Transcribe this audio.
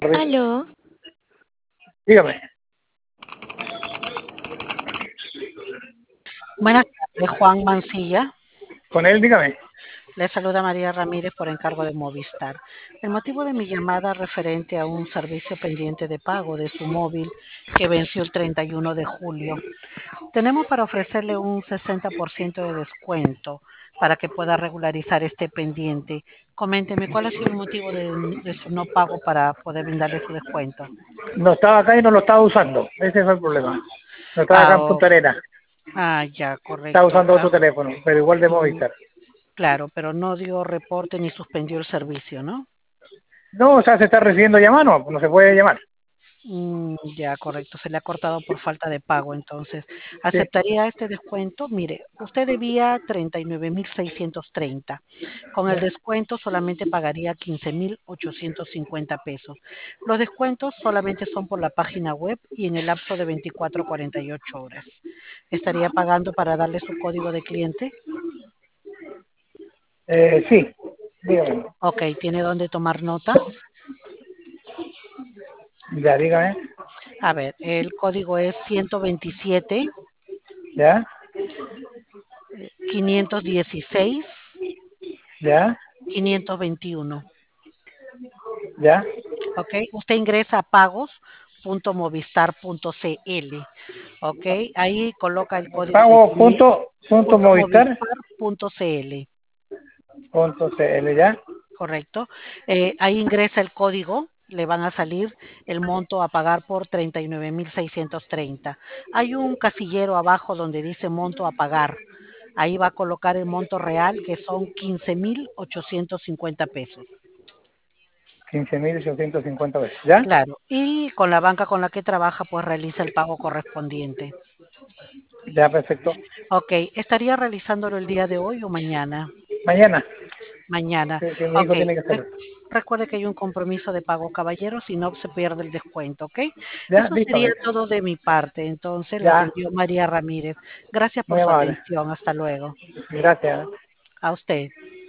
Aló, Dígame, Buenas tardes, Juan Mancilla. con él, dígame. Le saluda María Ramírez por encargo de Movistar. El motivo de mi llamada referente a un servicio pendiente de pago de su móvil que venció el 31 de julio. Tenemos para ofrecerle un 60% de descuento para que pueda regularizar este pendiente. Coménteme, ¿cuál ha sido el motivo de su no pago para poder brindarle su descuento? No estaba acá y no lo estaba usando. Ese fue el problema. No estaba acá Ah, en Punta Arenas. ya, Estaba correcto. usando otro teléfono, pero igual de Mm, Movistar. claro, pero no dio reporte ni suspendió el servicio, ¿no? No, o sea, se está recibiendo llamar, no se puede llamar. Ya, correcto. Se le ha cortado por falta de pago, entonces. Sí, ¿Aceptaría este descuento? Mire, usted debía 39.630. Con el ya. descuento solamente pagaría 15.850 pesos. Los descuentos solamente son por la página web y en el lapso de 24 a 48 horas. ¿Estaría pagando para darle su código de cliente? Sí, dígame. Ok, ¿tiene dónde tomar nota? Ya, dígame. A ver, el código es 127 Ya, 516 ya, 521. ya. ¿Ok? Usted ingresa a pagos.movistar.cl. ¿Ok? Ahí coloca el código de Pago cliente punto movistar .movistar.cl. punto cl, ya. ¿Correcto? Ahí ingresa el código. Le van a salir el monto a pagar por 39.630. Hay un casillero abajo donde dice monto a pagar. Ahí va a colocar el monto real, que son 15.850 pesos. 15.850 veces, ¿ya? Claro, y con la banca con la que trabaja, pues realiza el pago correspondiente. Ya, perfecto. Ok, ¿estaría realizándolo el día de hoy o mañana? Mañana, Mañana. que mi Ok, hijo tiene que hacerlo. recuerde que hay un compromiso de pago, caballero, si no se pierde el descuento, ¿ok? Ya, Eso listo, sería amigo. todo de mi parte. Entonces, le Ya, atendió María Ramírez. Gracias por muy su amable. atención. Hasta luego. Gracias. A usted.